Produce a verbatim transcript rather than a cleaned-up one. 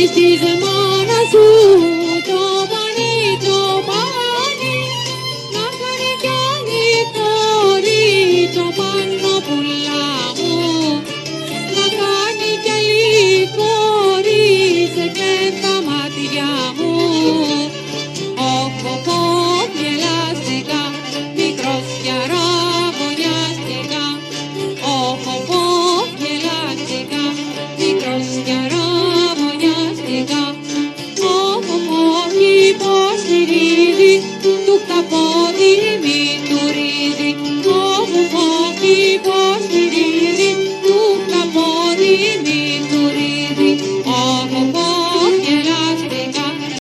της μάνας σου το πανί, το πανί, να κάνει κι άλλη κορίτσο πάνω πουλά μου, να κάνει κι άλλη κορίτσο και τα μάτια μου. Οχ, οχ, οχ, γελάστηκα, μικρός κι αραβωνιάστηκα. Οχ, οχ, οχ, γελάστηκα, μικρός κι αραβωνιάστηκα. Οχ, οχ, οχ, η ποσφυρίδη του καπό